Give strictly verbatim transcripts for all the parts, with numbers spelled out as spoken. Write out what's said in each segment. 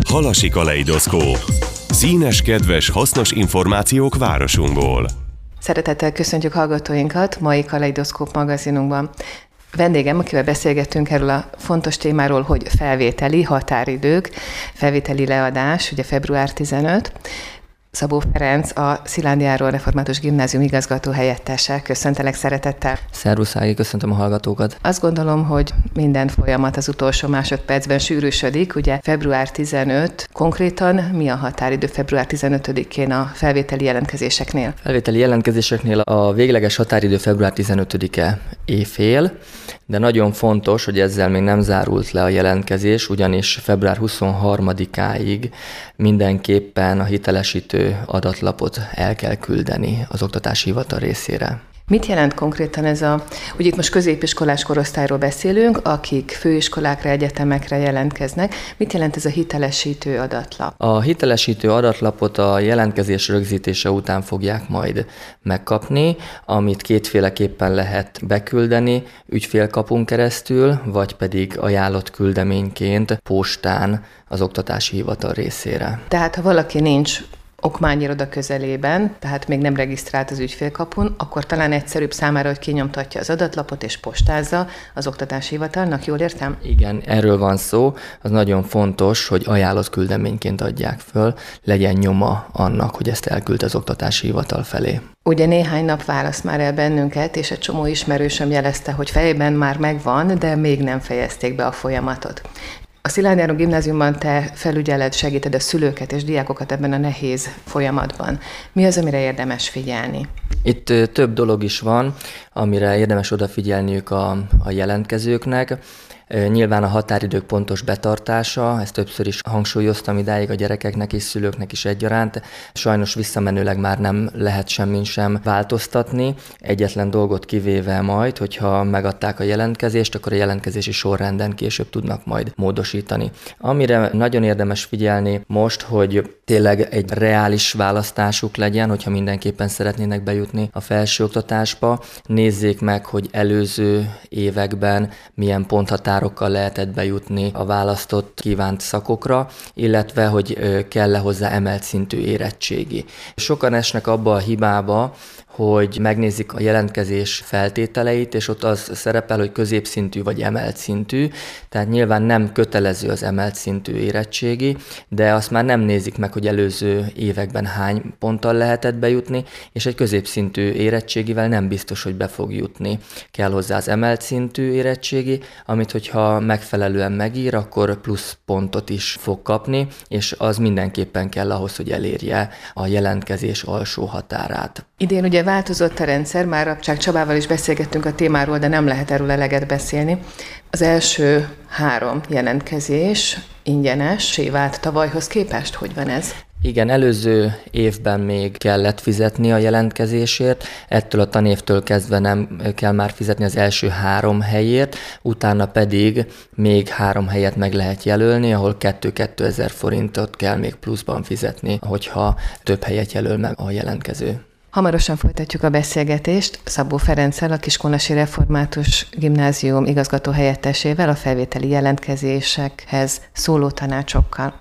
Halasi kaleidoszkóp. Színes, kedves, hasznos információk városunkból. Szeretettel köszöntjük hallgatóinkat mai Kaleidoszkóp magazinunkban. Vendégem, akivel beszélgettünk erről a fontos témáról, hogy felvételi határidők, felvételi leadás, ugye február tizenötödike. Szabó Ferenc, a Szilándi Áron Református Gimnázium igazgató helyettese. Köszöntelek szeretettel. Szervusz Ági, köszöntöm a hallgatókat. Azt gondolom, hogy minden folyamat az utolsó másodpercben sűrűsödik. Ugye február tizenötödike, konkrétan mi a határidő február tizenötödikén a felvételi jelentkezéseknél? Felvételi jelentkezéseknél a végleges határidő február tizenötödike éjfél, de nagyon fontos, hogy ezzel még nem zárult le a jelentkezés, ugyanis február huszonharmadikáig mindenképpen a hitelesítő adatlapot el kell küldeni az Oktatási Hivatal részére. Mit jelent konkrétan ez a, ugye itt most középiskolás korosztályról beszélünk, akik főiskolákra, egyetemekre jelentkeznek. Mit jelent ez a hitelesítő adatlap? A hitelesítő adatlapot a jelentkezés rögzítése után fogják majd megkapni, amit kétféleképpen lehet beküldeni, ügyfélkapun keresztül, vagy pedig ajánlott küldeményként postán az Oktatási Hivatal részére. Tehát ha valaki nincs okmányiroda közelében, tehát még nem regisztrált az ügyfélkapun, akkor talán egyszerűbb számára, hogy kinyomtatja az adatlapot és postázza az Oktatási Hivatalnak, jól értem? Igen, erről van szó. Az nagyon fontos, hogy ajánlott küldeményként adják föl, legyen nyoma annak, hogy ezt elküld az Oktatási Hivatal felé. Ugye néhány nap választ már el bennünket, és egy csomó ismerősöm jelezte, hogy fejében már megvan, de még nem fejezték be a folyamatot. A Szilándi Áron Gimnáziumban te felügyeled, segíted a szülőket és diákokat ebben a nehéz folyamatban. Mi az, amire érdemes figyelni? Itt több dolog is van, amire érdemes odafigyelniük a, a jelentkezőknek. Nyilván a határidők pontos betartása, ezt többször is hangsúlyoztam idáig a gyerekeknek és szülőknek is egyaránt. Sajnos visszamenőleg már nem lehet semmin sem változtatni, egyetlen dolgot kivéve majd, hogyha megadták a jelentkezést, akkor a jelentkezési sorrenden később tudnak majd módosítani. Amire nagyon érdemes figyelni most, hogy tényleg egy reális választásuk legyen, hogyha mindenképpen szeretnének bejutni a felsőoktatásba. Nézzék meg, hogy előző években milyen ponthatárokkal lehetett bejutni a választott kívánt szakokra, illetve hogy kell-e hozzá emelt szintű érettségi. Sokan esnek abba a hibába, hogy megnézik a jelentkezés feltételeit, és ott az szerepel, hogy középszintű vagy emelt szintű, tehát nyilván nem kötelező az emelt szintű érettségi, de azt már nem nézik meg, hogy előző években hány ponttal lehetett bejutni, és egy középszintű érettségivel nem biztos, hogy be fog jutni. Kell hozzá az emelt szintű érettségi, amit hogyha megfelelően megír, akkor plusz pontot is fog kapni, és az mindenképpen kell ahhoz, hogy elérje a jelentkezés alsó határát. Idén ugye változott a rendszer, már Rabcsák Csabával is beszélgettünk a témáról, de nem lehet erről eleget beszélni. Az első három jelentkezés ingyenessé vált tavalyhoz képest. Hogy van ez? Igen, előző évben még kellett fizetni a jelentkezésért, ettől a tanévtől kezdve nem kell már fizetni az első három helyért, utána pedig még három helyet meg lehet jelölni, ahol kettő-kétezer forintot kell még pluszban fizetni, hogyha több helyet jelöl meg a jelentkező. Hamarosan folytatjuk a beszélgetést Szabó Ferenccel, a Kiskunlasi Református Gimnázium igazgató helyettesével, a felvételi jelentkezésekhez szóló tanácsokkal.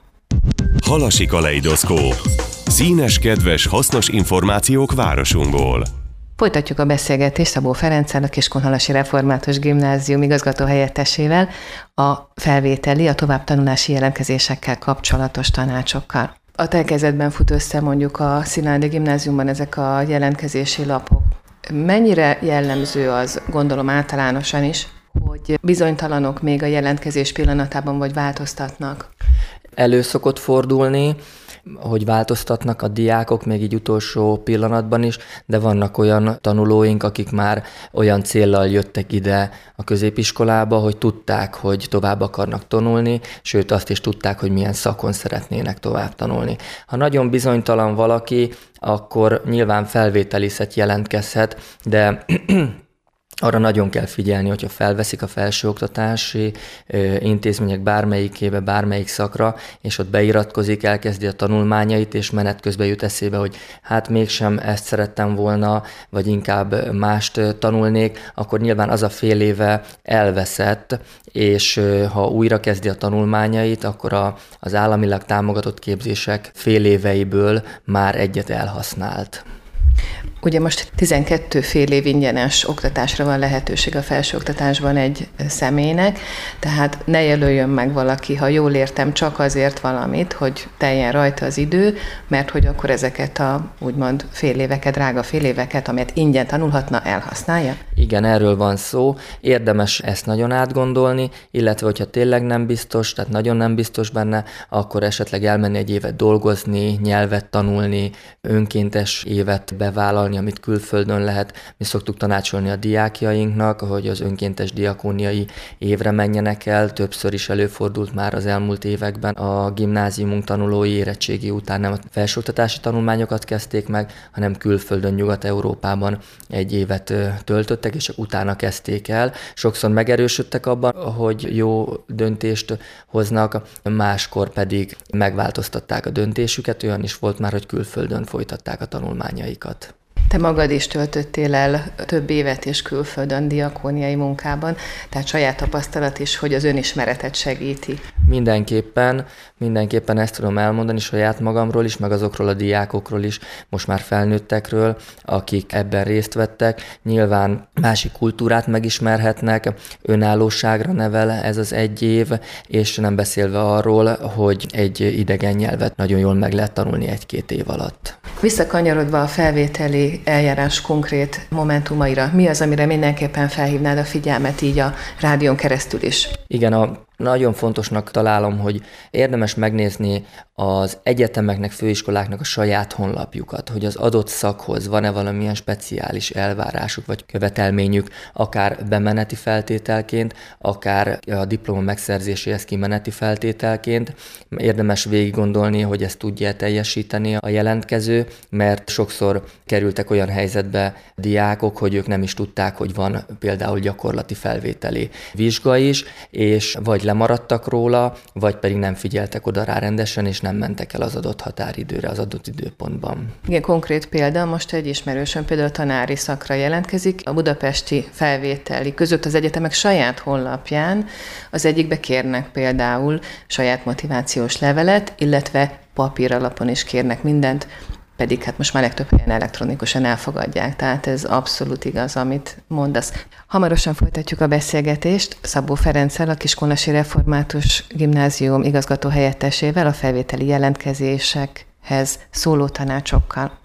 Halasi kaleidoszkóp. Színes, kedves, hasznos információk városunkból. Folytatjuk a beszélgetést Szabó Ferenccel, a Kiskunlasi Református Gimnázium igazgató helyettesével, a felvételi, a továbbtanulási jelentkezésekkel kapcsolatos tanácsokkal. A te kezedben fut össze mondjuk a Szilándi Gimnáziumban ezek a jelentkezési lapok. Mennyire jellemző az, gondolom általánosan is, hogy bizonytalanok még a jelentkezés pillanatában, vagy változtatnak? Elő szokott fordulni, hogy változtatnak a diákok még így utolsó pillanatban is, de vannak olyan tanulóink, akik már olyan céllal jöttek ide a középiskolába, hogy tudták, hogy tovább akarnak tanulni, sőt azt is tudták, hogy milyen szakon szeretnének tovább tanulni. Ha nagyon bizonytalan valaki, akkor nyilván felvételizhet, jelentkezhet, de arra nagyon kell figyelni, hogyha felveszik a felsőoktatási intézmények bármelyikébe, bármelyik szakra, és ott beiratkozik, elkezdi a tanulmányait, és menet közben jut eszébe, hogy hát mégsem ezt szerettem volna, vagy inkább mást tanulnék, akkor nyilván az a fél éve elveszett, és ha újra kezdi a tanulmányait, akkor a, az államilag támogatott képzések fél éveiből már egyet elhasznált. Ugye most tizenkét fél év ingyenes oktatásra van lehetőség a felsőoktatásban egy személynek, tehát ne jelöljön meg valaki, ha jól értem, csak azért valamit, hogy teljen rajta az idő, mert hogy akkor ezeket a úgymond fél éveket, drága fél éveket, amelyet ingyen tanulhatna, elhasználja? Igen, erről van szó. Érdemes ezt nagyon átgondolni, illetve hogyha tényleg nem biztos, tehát nagyon nem biztos benne, akkor esetleg elmenni egy évet dolgozni, nyelvet tanulni, önkéntes évet bevállalni, amit külföldön lehet. Mi szoktuk tanácsolni a diákjainknak, hogy az önkéntes diakóniai évre menjenek el. Többször is előfordult már az elmúlt években. A gimnáziumunk tanulói érettségi után nem a felsőoktatási tanulmányokat kezdték meg, hanem külföldön, Nyugat-Európában egy évet töltöttek, és csak utána kezdték el. Sokszor megerősödtek abban, hogy jó döntést hoznak, máskor pedig megváltoztatták a döntésüket. Olyan is volt már, hogy külföldön folytatták a tanulmányaikat. Te magad is töltöttél el több évet és külföldön diakóniai munkában, tehát saját tapasztalat is, hogy az önismeretet segíti. Mindenképpen, mindenképpen ezt tudom elmondani saját magamról is, meg azokról a diákokról is, most már felnőttekről, akik ebben részt vettek. Nyilván másik kultúrát megismerhetnek, önállóságra nevel ez az egy év, és nem beszélve arról, hogy egy idegen nyelvet nagyon jól meg lehet tanulni egy-két év alatt. Visszakanyarodva a felvételi eljárás konkrét momentumaira, mi az, amire mindenképpen felhívnád a figyelmet így a rádión keresztül is? Igen, a nagyon fontosnak találom, hogy érdemes megnézni az egyetemeknek, főiskoláknak a saját honlapjukat, hogy az adott szakhoz van-e valamilyen speciális elvárásuk vagy követelményük, akár bemeneti feltételként, akár a diploma megszerzéséhez kimeneti feltételként. Érdemes végig gondolni, hogy ezt tudja teljesíteni a jelentkező, mert sokszor kerültek olyan helyzetbe diákok, hogy ők nem is tudták, hogy van például gyakorlati felvételi vizsga is, és vagy lemaradtak róla, vagy pedig nem figyeltek oda rá rendesen, és nem mentek el az adott határidőre, az adott időpontban. Igen, konkrét példa, most egy ismerősöm például tanári szakra jelentkezik, a budapesti felvételi között az egyetemek saját honlapján az egyikbe kérnek például saját motivációs levelet, illetve papír alapon is kérnek mindent, pedig hát most már legtöbb helyen elektronikusan elfogadják, tehát ez abszolút igaz, amit mondasz. Hamarosan folytatjuk a beszélgetést Szabó Ferenccel, a Kiskunhalasi Református Gimnázium igazgató helyettesével, a felvételi jelentkezésekhez szóló tanácsokkal.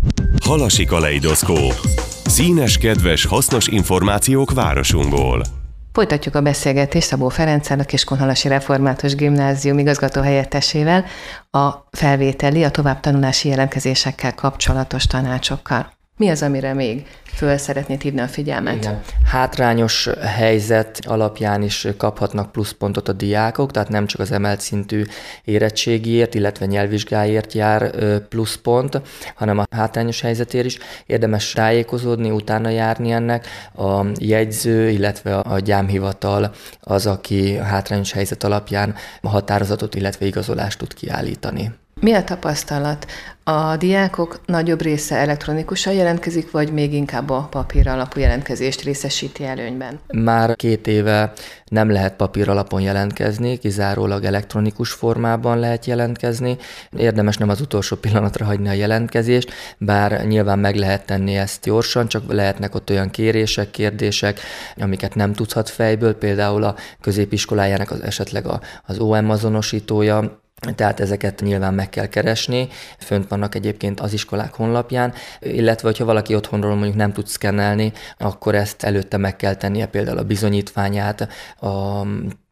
Halasi kaleidoszkóp. Színes, kedves, hasznos információk városunkból. Folytatjuk a beszélgetést Szabó Ferenccel, a Kiskunhalasi Református Gimnázium igazgató helyettesével, a felvételi, a továbbtanulási jelentkezésekkel kapcsolatos tanácsokkal. Mi az, amire még föl szeretnéd hívni a figyelmet? Igen. Hátrányos helyzet alapján is kaphatnak pluszpontot a diákok, tehát nem csak az emelt szintű érettségiért, illetve nyelvvizsgáért jár pluszpont, hanem a hátrányos helyzetért is. Érdemes tájékozódni, utána járni ennek. A jegyző, illetve a gyámhivatal az, aki hátrányos helyzet alapján határozatot, illetve igazolást tud kiállítani. Mi a tapasztalat? A diákok nagyobb része elektronikusan jelentkezik, vagy még inkább a papír alapú jelentkezést részesíti előnyben? Már két éve nem lehet papír alapon jelentkezni, kizárólag elektronikus formában lehet jelentkezni. Érdemes nem az utolsó pillanatra hagyni a jelentkezést, bár nyilván meg lehet tenni ezt gyorsan, csak lehetnek ott olyan kérések, kérdések, amiket nem tudhat fejből, például a középiskolájának az esetleg az o em azonosítója, tehát ezeket nyilván meg kell keresni, fönt vannak egyébként az iskolák honlapján, illetve hogyha valaki otthonról mondjuk nem tud szkennelni, akkor ezt előtte meg kell tennie, például a bizonyítványát, a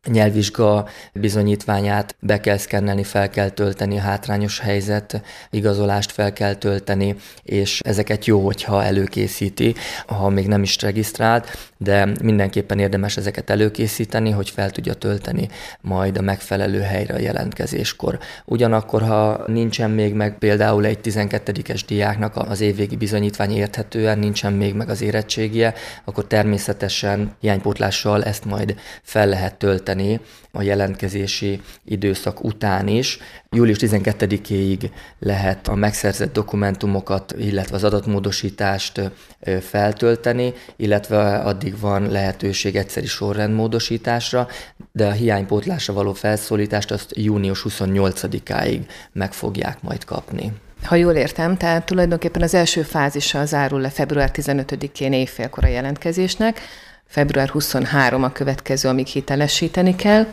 nyelvvizsga bizonyítványát be kell szkennelni, fel kell tölteni, a hátrányos helyzet igazolást fel kell tölteni, és ezeket jó, hogyha előkészíti, ha még nem is regisztrált, de mindenképpen érdemes ezeket előkészíteni, hogy fel tudja tölteni majd a megfelelő helyre a jelentkezéskor. Ugyanakkor, ha nincsen még meg például egy tizenkettedikes diáknak az évvégi bizonyítvány érthetően, nincsen még meg az érettségie, akkor természetesen hiánypótlással ezt majd fel lehet tölteni a jelentkezési időszak után is. július tizenkettedikéig lehet a megszerzett dokumentumokat, illetve az adatmódosítást feltölteni, illetve addig van lehetőség egyszeri sorrendmódosításra, de a hiánypótlásra való felszólítást azt június huszonnyolcadikáig meg fogják majd kapni. Ha jól értem, tehát tulajdonképpen az első fázisa zárul le február tizenötödikén éjfélkor a jelentkezésnek, február huszonharmadika a következő, amíg hitelesíteni kell,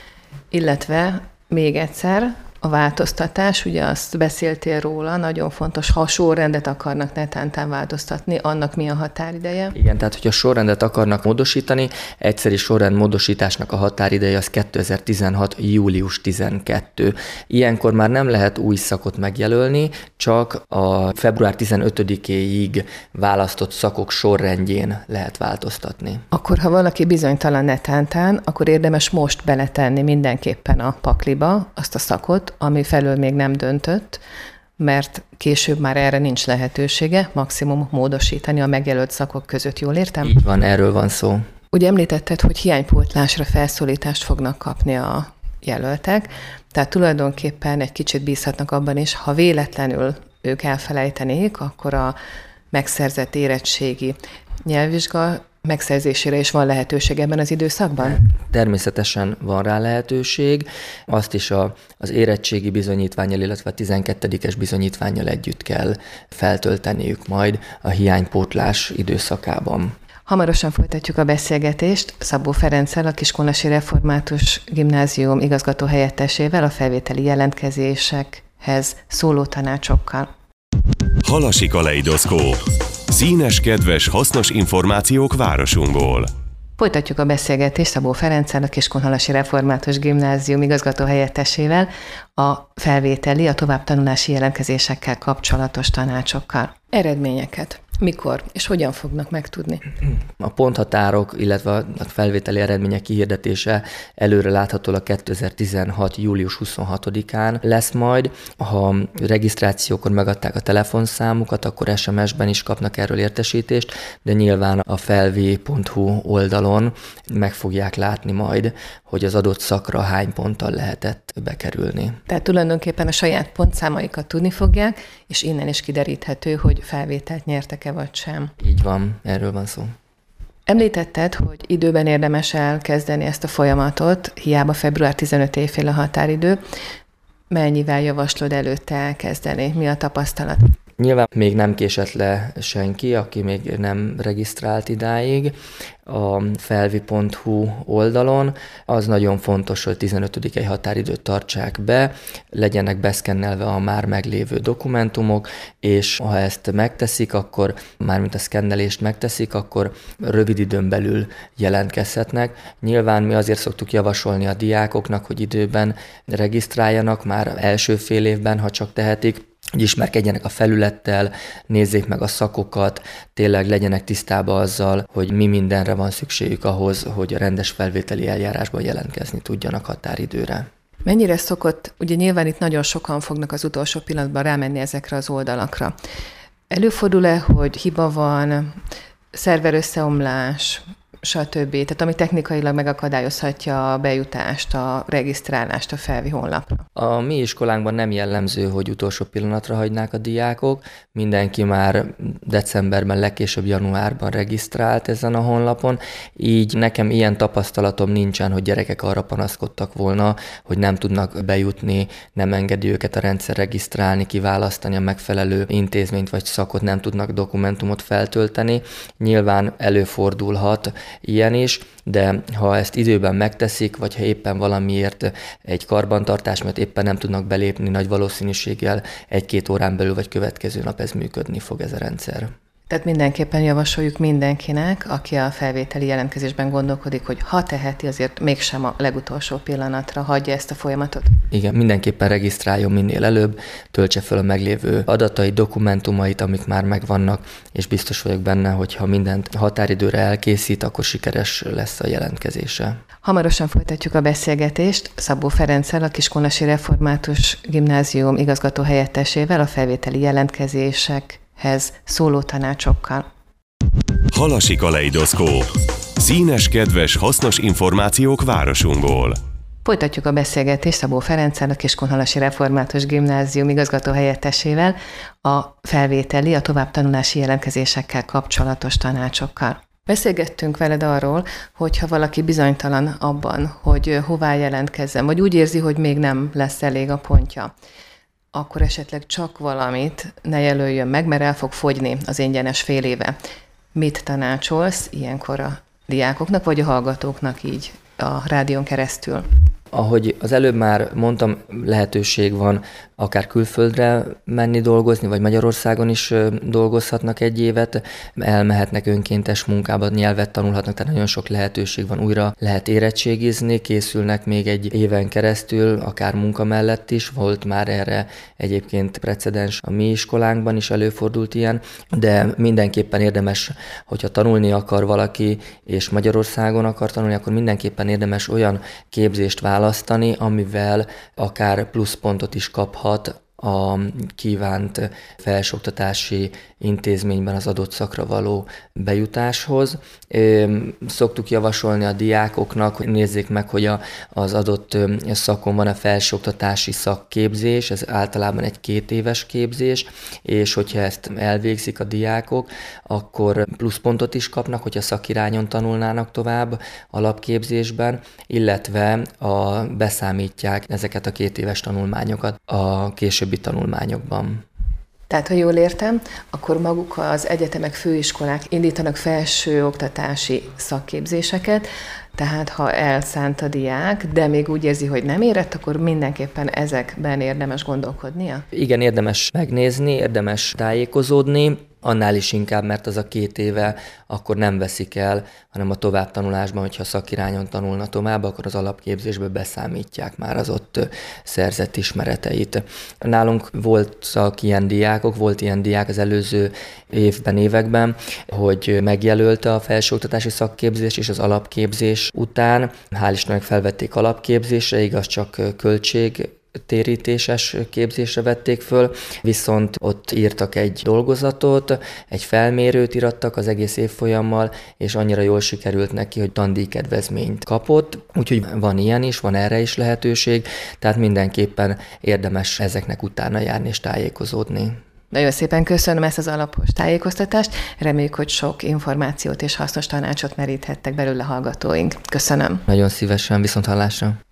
illetve még egyszer a változtatás, ugye azt beszéltél róla, nagyon fontos, ha a sorrendet akarnak netántán változtatni, annak mi a határideje? Igen, tehát hogyha sorrendet akarnak módosítani, egyszeri sorrend módosításnak a határideje az kétezer-tizenhat. július tizenkettő. Ilyenkor már nem lehet új szakot megjelölni, csak a február tizenötödikéig választott szakok sorrendjén lehet változtatni. Akkor, ha valaki bizonytalan netántán, akkor érdemes most beletenni mindenképpen a pakliba azt a szakot, ami felől még nem döntött, mert később már erre nincs lehetősége, maximum módosítani a megjelölt szakok között, jól értem? Így van, erről van szó. Ugye említetted, hogy hiánypótlásra felszólítást fognak kapni a jelöltek, tehát tulajdonképpen egy kicsit bízhatnak abban is, ha véletlenül ők elfelejtenék, akkor a megszerzett érettségi nyelvvizsga megszerzésére is van lehetőség ebben az időszakban? Természetesen van rá lehetőség. Azt is a, az érettségi bizonyítvánnyal, illetve a tizenkettedikes bizonyítvánnyal együtt kell feltölteniük majd a hiánypótlás időszakában. Hamarosan folytatjuk a beszélgetést Szabó Ferenccel, a Kiskunlasi Református Gimnázium igazgató helyettesével, a felvételi jelentkezésekhez szóló tanácsokkal. Halasi kaleidoszkóp. Színes, kedves, hasznos információk városunkból. Folytatjuk a beszélgetést Szabó Ferenccel, a Kiskunhalasi Református Gimnázium igazgató helyettesével, a felvételi, a továbbtanulási jelentkezésekkel kapcsolatos tanácsokkal. Eredményeket mikor és hogyan fognak megtudni? A ponthatárok, illetve a felvételi eredmények kihirdetése előre láthatólag kétezer-tizenhat. július huszonhatodikán lesz majd. Ha regisztrációkor megadták a telefonszámukat, akkor es em es-ben is kapnak erről értesítést, de nyilván a felvé pont hu oldalon meg fogják látni majd, hogy az adott szakra hány ponttal lehetett bekerülni. Tehát tulajdonképpen a saját pontszámaikat tudni fogják, és innen is kideríthető, hogy felvételt nyertek-e vagy sem. Így van, erről van szó. Említetted, hogy időben érdemes elkezdeni ezt a folyamatot, hiába február tizenötödike éjfél a határidő. Mennyivel javaslod előtte elkezdeni? Mi a tapasztalat? Nyilván még nem késett le senki, aki még nem regisztrált idáig a felvi pont hu oldalon. Az nagyon fontos, hogy tizenötödikei határidőt tartsák be, legyenek beszkennelve a már meglévő dokumentumok, és ha ezt megteszik, akkor mármint a szkennelést megteszik, akkor rövid időn belül jelentkezhetnek. Nyilván mi azért szoktuk javasolni a diákoknak, hogy időben regisztráljanak már első fél évben, ha csak tehetik, hogy ismerkedjenek a felülettel, nézzék meg a szakokat, tényleg legyenek tisztában azzal, hogy mi mindenre van szükségük ahhoz, hogy a rendes felvételi eljárásban jelentkezni tudjanak határidőre. Mennyire szokott, ugye nyilván itt nagyon sokan fognak az utolsó pillanatban rámenni ezekre az oldalakra. Előfordul-e, hogy hiba van, szerverösszeomlás, stb. Tehát ami technikailag megakadályozhatja a bejutást, a regisztrálást a felvi honlapra. A mi iskolánkban nem jellemző, hogy utolsó pillanatra hagynák a diákok. Mindenki már decemberben, legkésőbb januárban regisztrált ezen a honlapon. Így nekem ilyen tapasztalatom nincsen, hogy gyerekek arra panaszkodtak volna, hogy nem tudnak bejutni, nem engedi őket a rendszer regisztrálni, kiválasztani a megfelelő intézményt vagy szakot, nem tudnak dokumentumot feltölteni. Nyilván előfordulhat ilyen is, de ha ezt időben megteszik, vagy ha éppen valamiért egy karbantartás, mert éppen nem tudnak belépni, nagy valószínűséggel egy-két órán belül vagy következő nap ez működni fog ez a rendszer. Tehát mindenképpen javasoljuk mindenkinek, aki a felvételi jelentkezésben gondolkodik, hogy ha teheti, azért mégsem a legutolsó pillanatra hagyja ezt a folyamatot. Igen, mindenképpen regisztráljon minél előbb, töltse fel a meglévő adatait, dokumentumait, amik már megvannak, és biztos vagyok benne, hogy ha mindent határidőre elkészít, akkor sikeres lesz a jelentkezése. Hamarosan folytatjuk a beszélgetést Szabó Ferenccel, a Kiskunhalasi Református Gimnázium igazgató helyettesével a felvételi jelentkezésekhez szóló tanácsokkal. Halasi kaleidoszkóp. Színes, kedves, hasznos információk városunkból. Folytatjuk a beszélgetést Szabó Ferenccel, a Kiskunhalasi Református Gimnázium igazgató helyettesével a felvételi, a továbbtanulási jelentkezésekkel kapcsolatos tanácsokkal. Beszélgettünk veled arról, hogy ha valaki bizonytalan abban, hogy hová jelentkezzen, vagy úgy érzi, hogy még nem lesz elég a pontja, akkor esetleg csak valamit ne jelöljön meg, mert el fog fogyni az ingyenes fél éve. Mit tanácsolsz ilyenkor a diákoknak, vagy a hallgatóknak így a rádión keresztül? Ahogy az előbb már mondtam, lehetőség van akár külföldre menni dolgozni, vagy Magyarországon is dolgozhatnak egy évet, elmehetnek önkéntes munkába, nyelvet tanulhatnak, tehát nagyon sok lehetőség van, újra lehet érettségizni, készülnek még egy éven keresztül, akár munka mellett is, volt már erre egyébként precedens a mi iskolánkban is előfordult ilyen, de mindenképpen érdemes, hogyha tanulni akar valaki, és Magyarországon akar tanulni, akkor mindenképpen érdemes olyan képzést választani, amivel akár pluszpontot is kaphat a kívánt felsőoktatási intézményben az adott szakra való bejutáshoz. Szoktuk javasolni a diákoknak, hogy nézzék meg, hogy a, az adott szakon van a felsőoktatási szakképzés, ez általában egy két éves képzés, és hogyha ezt elvégzik a diákok, akkor pluszpontot is kapnak, hogyha szakirányon tanulnának tovább alapképzésben, illetve a, beszámítják ezeket a két éves tanulmányokat a későbbi tanulmányokban. Tehát, ha jól értem, akkor maguk az egyetemek, főiskolák indítanak felsőoktatási szakképzéseket, tehát ha elszánt a diák, de még úgy érzi, hogy nem érett, akkor mindenképpen ezekben érdemes gondolkodnia? Igen, érdemes megnézni, érdemes tájékozódni, annál is inkább, mert az a két éve akkor nem veszik el, hanem a továbbtanulásban, hogyha szakirányon tanulna tovább, akkor az alapképzésbe beszámítják már az ott szerzett ismereteit. Nálunk voltak ilyen diákok, volt ilyen diák az előző évben, években, hogy megjelölte a felsőoktatási szakképzés és az alapképzés után. Hál' Istennek felvették alapképzésre, igaz, csak költség térítéses képzésre vették föl, viszont ott írtak egy dolgozatot, egy felmérőt irattak az egész évfolyammal, és annyira jól sikerült neki, hogy tandíjkedvezményt kapott, úgyhogy van ilyen is, van erre is lehetőség, tehát mindenképpen érdemes ezeknek utána járni és tájékozódni. Nagyon szépen köszönöm ezt az alapos tájékoztatást, reméljük, hogy sok információt és hasznos tanácsot meríthettek belőle hallgatóink. Köszönöm. Nagyon szívesen, viszont hallásra.